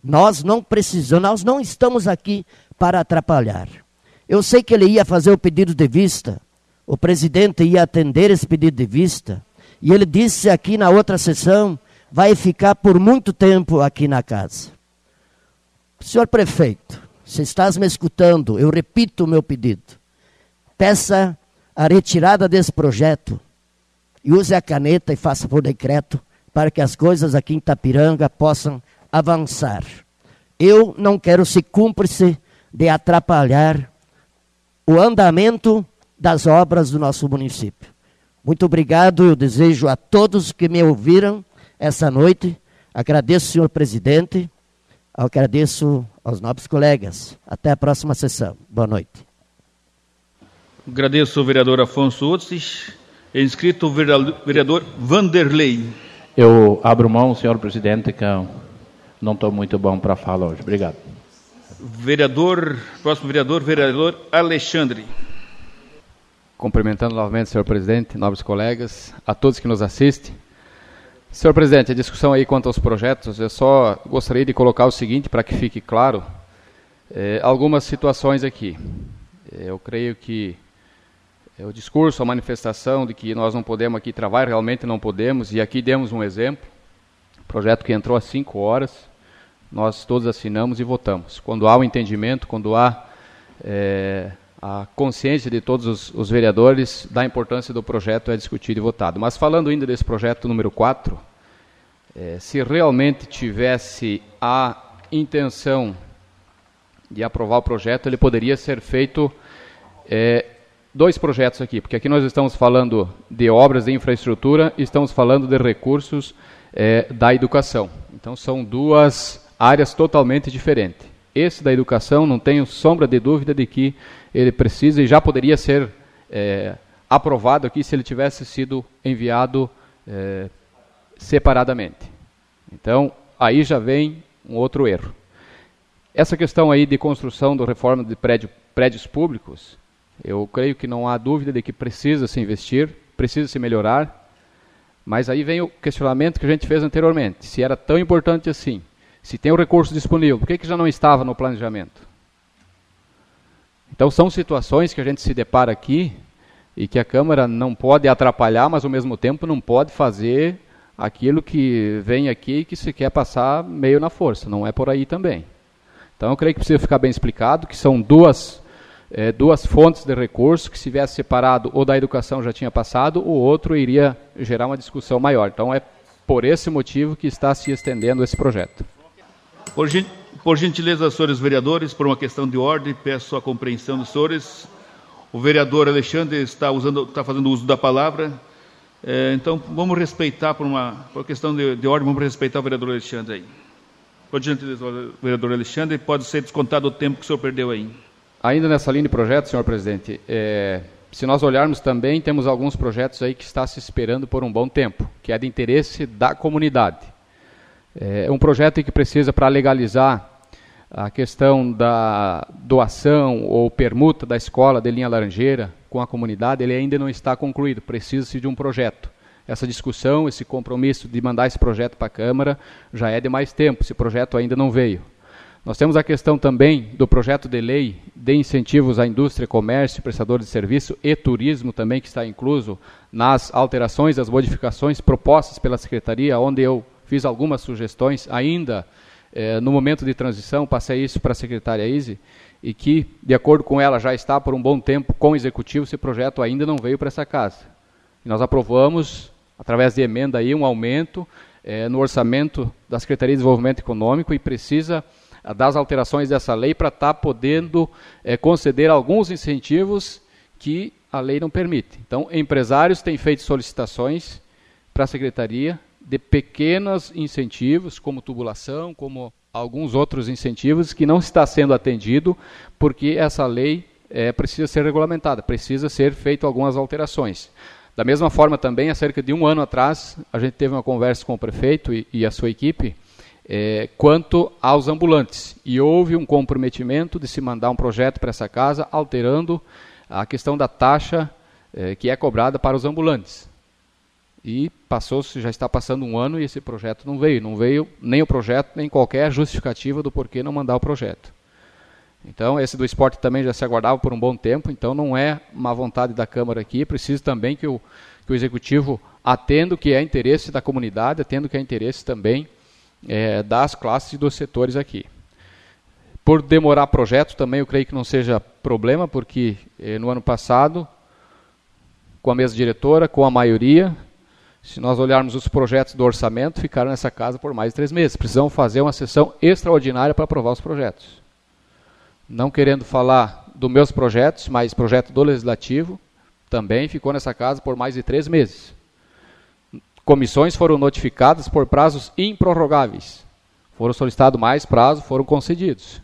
Nós não precisamos, nós não estamos aqui para atrapalhar. Eu sei que ele ia fazer o pedido de vista, o presidente ia atender esse pedido de vista, e ele disse aqui na outra sessão, vai ficar por muito tempo aqui na casa. Senhor prefeito, se estás me escutando, eu repito o meu pedido. Peça a retirada desse projeto e use a caneta e faça por decreto para que as coisas aqui em Itapiranga possam avançar. Eu não quero ser cúmplice de atrapalhar o andamento das obras do nosso município. Muito obrigado, eu desejo a todos que me ouviram essa noite, agradeço, senhor presidente, agradeço aos nobres colegas. Até a próxima sessão. Boa noite. Agradeço ao vereador Afonso Utsis. É inscrito o vereador Vanderlei. Eu abro mão, senhor presidente, que eu não estou muito bom para falar hoje. Obrigado. Vereador, próximo vereador, vereador Alexandre. Cumprimentando novamente, senhor presidente, nobres colegas, a todos que nos assistem. Senhor presidente, a discussão aí quanto aos projetos, eu só gostaria de colocar o seguinte, para que fique claro, eh, algumas situações aqui. Eu creio que o discurso, a manifestação de que nós não podemos aqui travar, realmente não podemos, e aqui demos um exemplo, projeto que entrou às cinco horas, nós todos assinamos e votamos. Quando há o entendimento, quando há é, a consciência de todos os, os vereadores da importância do projeto, é discutido e votado. Mas falando ainda desse projeto número quatro, é, se realmente tivesse a intenção de aprovar o projeto, ele poderia ser feito é, dois projetos aqui, porque aqui nós estamos falando de obras de infraestrutura e estamos falando de recursos é, da educação. Então são duas áreas totalmente diferentes. Esse da educação, não tenho sombra de dúvida de que ele precisa e já poderia ser é, aprovado aqui se ele tivesse sido enviado é, separadamente. Então, aí já vem um outro erro. Essa questão aí de construção da reforma de prédio, prédios públicos, eu creio que não há dúvida de que precisa se investir, precisa se melhorar, mas aí vem o questionamento que a gente fez anteriormente. Se era tão importante assim, se tem o recurso disponível, por que, que já não estava no planejamento? Então são situações que a gente se depara aqui e que a Câmara não pode atrapalhar, mas ao mesmo tempo não pode fazer aquilo que vem aqui e que se quer passar meio na força, não é por aí também. Então eu creio que precisa ficar bem explicado que são duas, é, duas fontes de recurso, que se tivesse separado ou da educação já tinha passado, o outro iria gerar uma discussão maior. Então é por esse motivo que está se estendendo esse projeto. Por, por gentileza, senhores vereadores, por uma questão de ordem, peço a compreensão dos senhores. O vereador Alexandre está, usando, está fazendo uso da palavra, é, então vamos respeitar, por uma por questão de, de ordem, vamos respeitar o vereador Alexandre aí. Por gentileza, vereador Alexandre, pode ser descontado o tempo que o senhor perdeu aí. Ainda nessa linha de projeto, senhor presidente, é, se nós olharmos também, temos alguns projetos aí que está se esperando por um bom tempo, que é de interesse da comunidade. É um projeto que precisa, para legalizar a questão da doação ou permuta da escola de linha laranjeira com a comunidade, ele ainda não está concluído, precisa-se de um projeto. Essa discussão, esse compromisso de mandar esse projeto para a Câmara já é de mais tempo, esse projeto ainda não veio. Nós temos a questão também do projeto de lei de incentivos à indústria, comércio, prestadores de serviço e turismo também, que está incluso nas alterações, as modificações propostas pela Secretaria, onde eu fiz algumas sugestões ainda eh, no momento de transição, passei isso para a secretária Izzy, e que, de acordo com ela, já está por um bom tempo com o Executivo, esse projeto ainda não veio para essa casa. E nós aprovamos, através de emenda, aí, um aumento eh, no orçamento da Secretaria de Desenvolvimento Econômico e precisa ah, das alterações dessa lei para estar tá podendo eh, conceder alguns incentivos que a lei não permite. Então, empresários têm feito solicitações para a Secretaria de pequenos incentivos, como tubulação, como alguns outros incentivos, que não está sendo atendido, porque essa lei é, precisa ser regulamentada, precisa ser feito algumas alterações. Da mesma forma também, há cerca de um ano atrás, a gente teve uma conversa com o prefeito e, e a sua equipe, é, quanto aos ambulantes, e houve um comprometimento de se mandar um projeto para essa casa, alterando a questão da taxa é, que é cobrada para os ambulantes. E passou-se, já está passando um ano e esse projeto não veio. Não veio nem o projeto, nem qualquer justificativa do porquê não mandar o projeto. Então, esse do esporte também já se aguardava por um bom tempo, então não é má vontade da Câmara aqui, é preciso também que o, que o Executivo atenda o que é interesse da comunidade, atenda o que é interesse também é, das classes e dos setores aqui. Por demorar projeto também, eu creio que não seja problema, porque eh, no ano passado, com a mesa diretora, com a maioria, se nós olharmos os projetos do orçamento, ficaram nessa casa por mais de três meses. Precisamos fazer uma sessão extraordinária para aprovar os projetos. Não querendo falar dos meus projetos, mas projeto do Legislativo também ficou nessa casa por mais de três meses. Comissões foram notificadas por prazos improrrogáveis. Foram solicitados mais prazos, foram concedidos.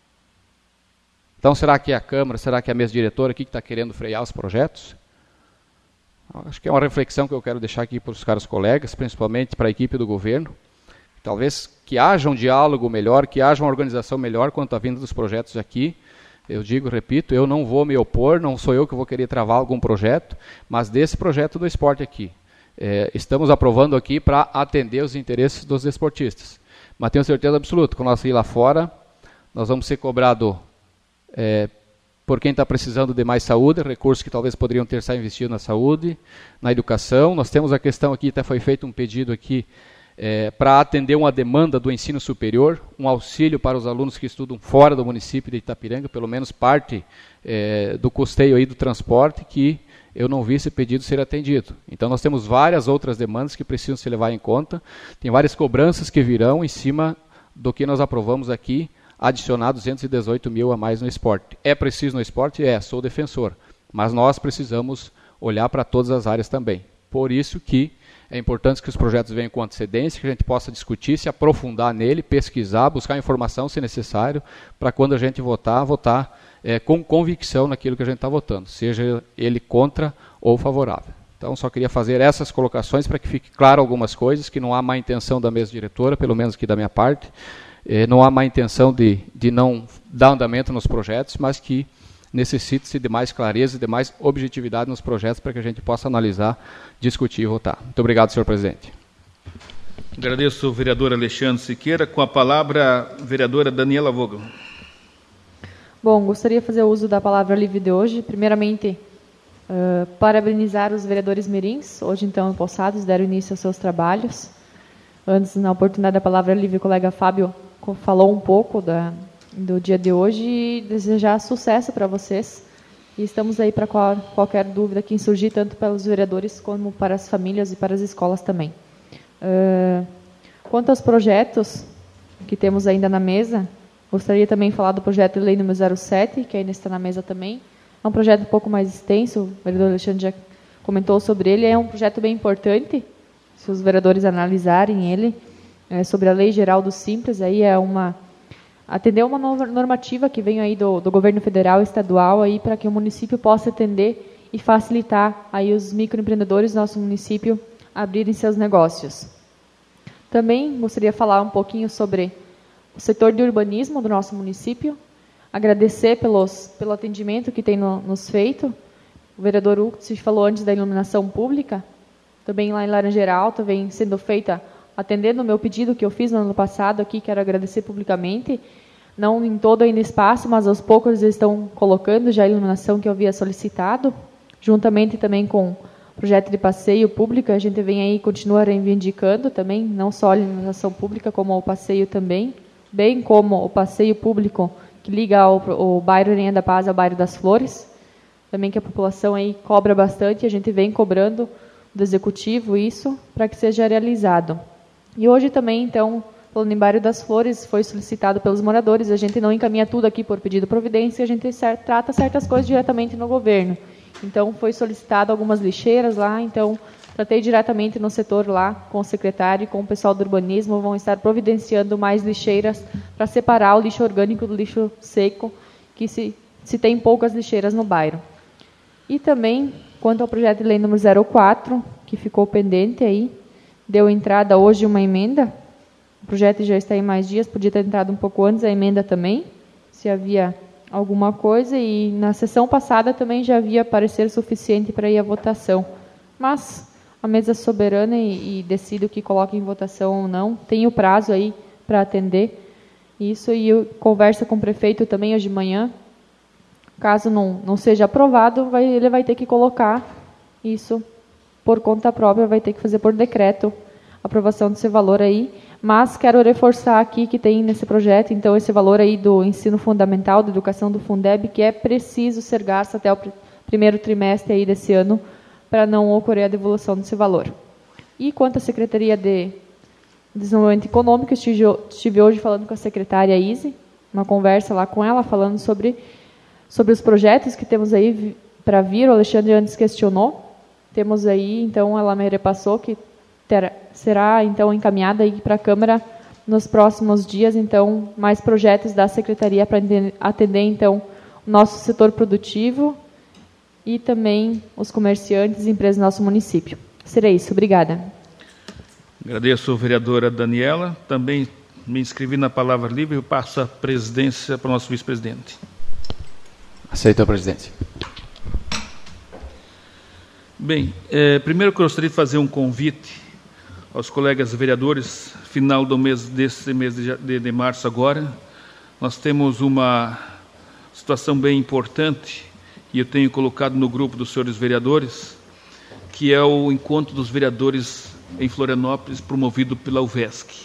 Então, será que é a Câmara, será que é a mesa diretora aqui que está querendo frear os projetos? Acho que é uma reflexão que eu quero deixar aqui para os caros colegas, principalmente para a equipe do governo. Talvez que haja um diálogo melhor, que haja uma organização melhor quanto à vinda dos projetos aqui. Eu digo, repito, eu não vou me opor, não sou eu que vou querer travar algum projeto, mas desse projeto do esporte aqui. É, estamos aprovando aqui para atender os interesses dos desportistas. Mas tenho certeza absoluta, quando nós ir lá fora, nós vamos ser cobrados é, por quem está precisando de mais saúde, recursos que talvez poderiam ter sido investidos na saúde, na educação. Nós temos a questão aqui, até foi feito um pedido aqui, É, para atender uma demanda do ensino superior, um auxílio para os alunos que estudam fora do município de Itapiranga, pelo menos parte é, do custeio aí do transporte, que eu não vi esse pedido ser atendido. Então nós temos várias outras demandas que precisam se levar em conta, tem várias cobranças que virão em cima do que nós aprovamos aqui, adicionar duzentos e dezoito mil a mais no esporte. É preciso no esporte? É, sou defensor, mas nós precisamos olhar para todas as áreas também. Por isso que é importante que os projetos venham com antecedência, que a gente possa discutir, se aprofundar nele, pesquisar, buscar informação se necessário, para quando a gente votar, votar é, com convicção naquilo que a gente está votando, seja ele contra ou favorável. Então, só queria fazer essas colocações para que fique claro algumas coisas, que não há má intenção da mesa diretora, pelo menos aqui da minha parte, é, não há má intenção de, de não dar andamento nos projetos, mas que necessita-se de mais clareza e de mais objetividade nos projetos para que a gente possa analisar, discutir e votar. Muito obrigado, senhor presidente. Agradeço ao vereador Alexandre Siqueira. Com a palavra, a vereadora Daniela Vogel. Bom, gostaria de fazer uso da palavra livre de hoje. Primeiramente, uh, parabenizar os vereadores mirins, hoje então empossados, deram início aos seus trabalhos. Antes, na oportunidade da palavra livre, o colega Fábio falou um pouco da... do dia de hoje e desejar sucesso para vocês. E estamos aí para qual, qualquer dúvida que surgir, tanto pelos vereadores como para as famílias e para as escolas também. Uh, quanto aos projetos que temos ainda na mesa, gostaria também de falar do projeto de lei número zero sete, que ainda está na mesa também. É um projeto um pouco mais extenso, o vereador Alexandre já comentou sobre ele, é um projeto bem importante, se os vereadores analisarem ele, é sobre a Lei Geral do Simples, aí é uma... atender uma nova normativa que vem aí do, do governo federal e estadual aí para que o município possa atender e facilitar aí os microempreendedores do nosso município abrirem seus negócios. Também gostaria de falar um pouquinho sobre o setor de urbanismo do nosso município, agradecer pelos, pelo atendimento que tem no, nos feito. O vereador Uxi falou antes da iluminação pública, também lá em Laranjeira Alta vem sendo feita, atendendo o meu pedido que eu fiz no ano passado aqui, quero agradecer publicamente, não em todo ainda espaço, mas aos poucos eles estão colocando já a iluminação que eu havia solicitado, juntamente também com o projeto de passeio público, a gente vem aí, continua reivindicando também, não só a iluminação pública, como o passeio também, bem como o passeio público que liga ao, o bairro Aranha da Paz ao bairro das Flores, também que a população aí cobra bastante, a gente vem cobrando do Executivo isso, para que seja realizado. E hoje também, então, falando em bairro das Flores, foi solicitado pelos moradores, a gente não encaminha tudo aqui por pedido de providência, a gente cer- trata certas coisas diretamente no governo. Então, foi solicitado algumas lixeiras lá, então, tratei diretamente no setor lá, com o secretário e com o pessoal do urbanismo, vão estar providenciando mais lixeiras para separar o lixo orgânico do lixo seco, que se, se tem poucas lixeiras no bairro. E também, quanto ao projeto de lei número zero quatro, que ficou pendente aí, deu entrada hoje uma emenda, o projeto já está em mais dias, podia ter entrado um pouco antes, a emenda também, se havia alguma coisa, e na sessão passada também já havia parecer suficiente para ir à votação. Mas a mesa soberana e, e decide o que coloca em votação ou não. Tem o prazo aí para atender isso, e eu conversa com o prefeito também hoje de manhã. Caso não, não seja aprovado, vai, ele vai ter que colocar isso por conta própria, vai ter que fazer por decreto a aprovação desse valor aí. Mas quero reforçar aqui que tem nesse projeto, então, esse valor aí do ensino fundamental, da educação do Fundeb, que é preciso ser gasto até o pr primeiro trimestre aí desse ano, para não ocorrer a devolução desse valor. E quanto à Secretaria de Desenvolvimento Econômico, estive, estive hoje falando com a secretária Izzy, uma conversa lá com ela, falando sobre, sobre os projetos que temos aí para vir. O Alexandre antes questionou. Temos aí, então, ela me repassou que terá, será, então, encaminhada aí para a Câmara nos próximos dias, então, mais projetos da Secretaria para atender, então, o nosso setor produtivo e também os comerciantes e empresas do nosso município. Será isso. Obrigada. Agradeço a vereadora Daniela. Também me inscrevi na Palavra Livre e passo a presidência para o nosso vice-presidente. Aceito a presidência. Bem, eh, primeiro gostaria de fazer um convite aos colegas vereadores. Final do mês, desse mês de, de, de março agora, nós temos uma situação bem importante, e eu tenho colocado no grupo dos senhores vereadores, que é o encontro dos vereadores em Florianópolis, promovido pela U V E S C.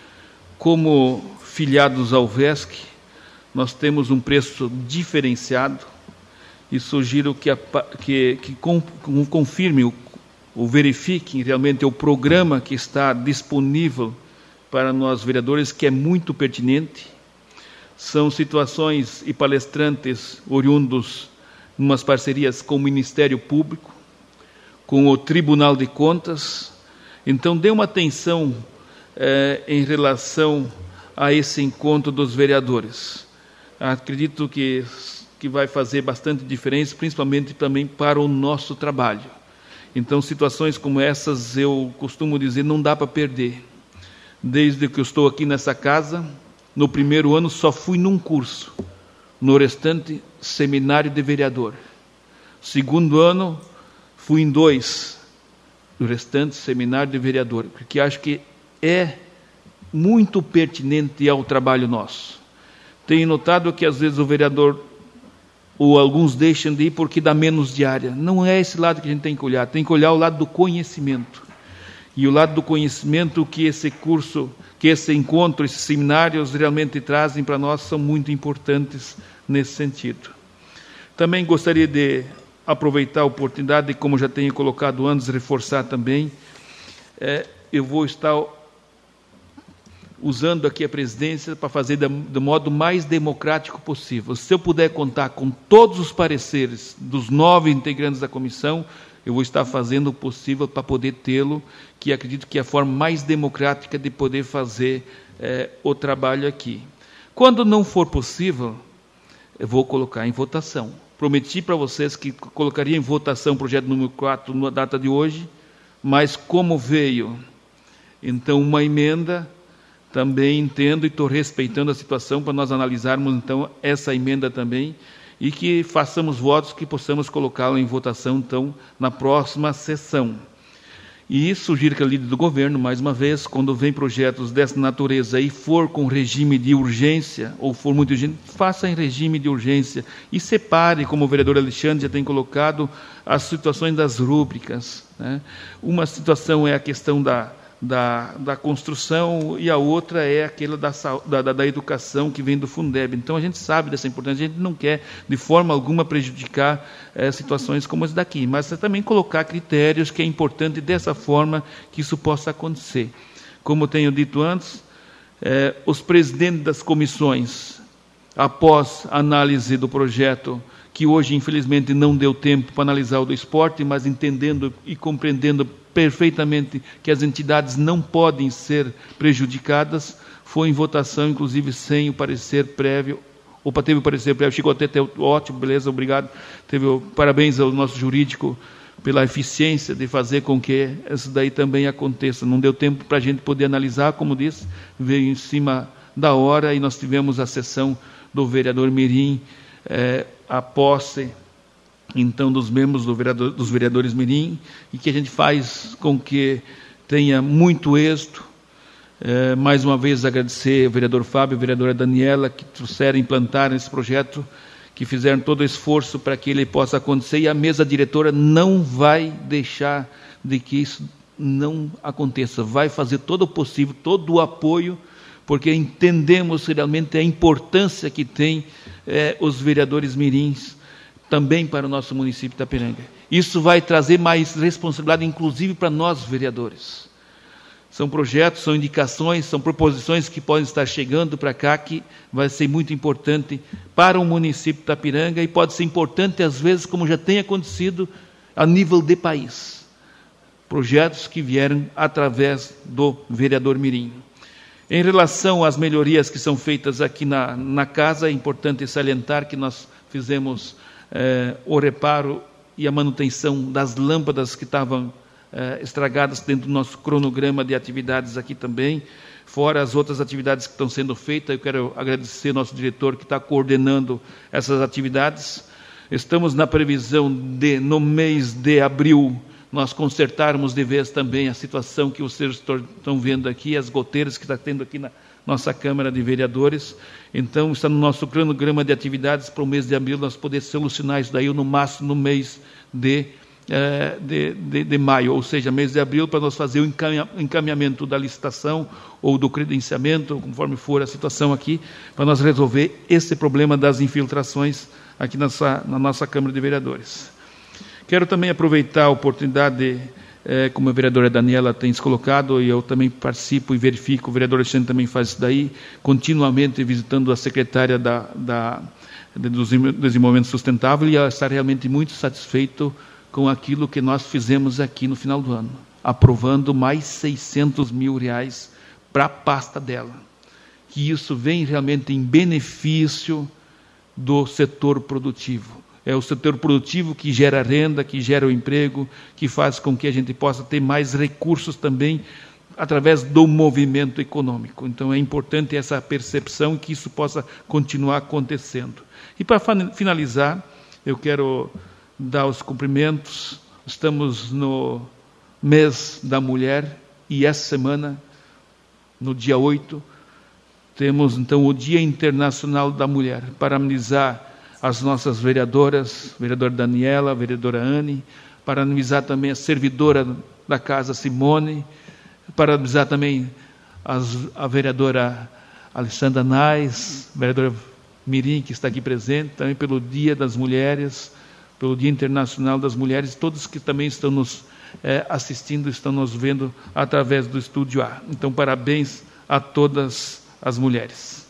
Como filiados à U V E S C, nós temos um preço diferenciado, e sugiro que, a, que, que com, confirme, o, ou verifiquem realmente o programa que está disponível para nós vereadores, que é muito pertinente. São situações e palestrantes oriundos em umas parcerias com o Ministério Público, com o Tribunal de Contas. Então, dê uma atenção eh, em relação a esse encontro dos vereadores. Acredito que, que vai fazer bastante diferença, principalmente também para o nosso trabalho. Então, situações como essas, eu costumo dizer, não dá para perder. Desde que eu estou aqui nessa casa, no primeiro ano só fui num curso, no restante, seminário de vereador. Segundo ano, fui em dois, no restante, seminário de vereador, porque acho que é muito pertinente ao trabalho nosso. Tenho notado que às vezes o vereador, ou alguns deixam de ir porque dá menos diária. Não é esse lado que a gente tem que olhar, tem que olhar o lado do conhecimento. E o lado do conhecimento que esse curso, que esse encontro, esses seminários realmente trazem para nós são muito importantes nesse sentido. Também gostaria de aproveitar a oportunidade, e como já tenho colocado antes, reforçar também, é, eu vou estar usando aqui a presidência para fazer da, do modo mais democrático possível. Se eu puder contar com todos os pareceres dos nove integrantes da comissão, eu vou estar fazendo o possível para poder tê-lo, que acredito que é a forma mais democrática de poder fazer é, o trabalho aqui. Quando não for possível, eu vou colocar em votação. Prometi para vocês que colocaria em votação o projeto número quatro na data de hoje, mas como veio, então, uma emenda, também entendo e estou respeitando a situação para nós analisarmos, então, essa emenda também, e que façamos votos que possamos colocá-la em votação, então, na próxima sessão. E sugiro que a líder do governo, mais uma vez, quando vem projetos dessa natureza e for com regime de urgência, ou for muito urgente, faça em regime de urgência e separe, como o vereador Alexandre já tem colocado, as situações das rúbricas, né? Uma situação é a questão da, da, da construção e a outra é aquela da, da, da educação que vem do Fundeb. Então, a gente sabe dessa importância, a gente não quer, de forma alguma, prejudicar é, situações como essa daqui, mas também colocar critérios que é importante dessa forma que isso possa acontecer. Como tenho dito antes, é, os presidentes das comissões, após a análise do projeto, que hoje, infelizmente, não deu tempo para analisar o do esporte, mas entendendo e compreendendo perfeitamente que as entidades não podem ser prejudicadas, foi em votação, inclusive, sem o parecer prévio. Opa, teve o parecer prévio, chegou até ter ótimo, beleza, obrigado. Teve o, parabéns ao nosso jurídico pela eficiência de fazer com que isso daí também aconteça. Não deu tempo para a gente poder analisar, como disse, veio em cima da hora e nós tivemos a sessão do vereador Mirim, eh, a posse então, dos membros do vereador, dos vereadores mirim, e que a gente faz com que tenha muito êxito. É, mais uma vez agradecer ao vereador Fábio e a vereadora Daniela, que trouxeram, implantaram esse projeto, que fizeram todo o esforço para que ele possa acontecer, e a mesa diretora não vai deixar de que isso não aconteça, vai fazer todo o possível, todo o apoio, porque entendemos realmente a importância que tem é, os vereadores mirins também para o nosso município de Itapiranga. Isso vai trazer mais responsabilidade, inclusive para nós vereadores. São projetos, são indicações, são proposições que podem estar chegando para cá, que vai ser muito importante para o município de Itapiranga, e pode ser importante, às vezes, como já tem acontecido, a nível de país. Projetos que vieram através do vereador mirim. Em relação às melhorias que são feitas aqui na, na casa, é importante salientar que nós fizemos eh, o reparo e a manutenção das lâmpadas que estavam eh, estragadas dentro do nosso cronograma de atividades aqui também, fora as outras atividades que estão sendo feitas. Eu quero agradecer ao nosso diretor que está coordenando essas atividades. Estamos na previsão de, no mês de abril, nós consertarmos de vez também a situação que vocês estão vendo aqui, as goteiras que está tendo aqui na nossa Câmara de Vereadores. Então, está no nosso cronograma de atividades para o mês de abril, nós podermos solucionar isso daí no máximo no mês de, eh, de, de, de maio, ou seja, mês de abril, para nós fazer o encaminhamento da licitação ou do credenciamento, conforme for a situação aqui, para nós resolver esse problema das infiltrações aqui nessa, na nossa Câmara de Vereadores. Quero também aproveitar a oportunidade, eh, como a vereadora Daniela tem se colocado, e eu também participo e verifico, o vereador Alexandre também faz isso daí, continuamente visitando a secretária da, da, do Desenvolvimento Sustentável, e ela está realmente muito satisfeito com aquilo que nós fizemos aqui no final do ano, aprovando mais seiscentos mil reais para a pasta dela, que isso vem realmente em benefício do setor produtivo. É o setor produtivo que gera renda, que gera o emprego, que faz com que a gente possa ter mais recursos também através do movimento econômico. Então é importante essa percepção, que isso possa continuar acontecendo. E para finalizar, eu quero dar os cumprimentos. Estamos no mês da mulher, e essa semana, no dia oito, temos então o Dia Internacional da Mulher, para amenizar as nossas vereadoras, vereadora Daniela, vereadora Anne, parabenizar também a servidora da casa Simone, parabenizar também as, a vereadora Alexandra Nais, vereadora Mirim, que está aqui presente, também pelo Dia das Mulheres, pelo Dia Internacional das Mulheres, todos que também estão nos é, assistindo, estão nos vendo através do Estúdio A. Então, parabéns a todas as mulheres.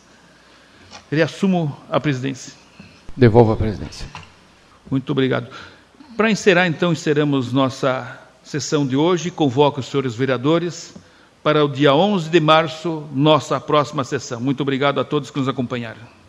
Reassumo a presidência. Devolvo a presidência. Muito obrigado. Para encerrar, então, encerramos nossa sessão de hoje. Convoco os senhores vereadores para o dia onze de março, nossa próxima sessão. Muito obrigado a todos que nos acompanharam.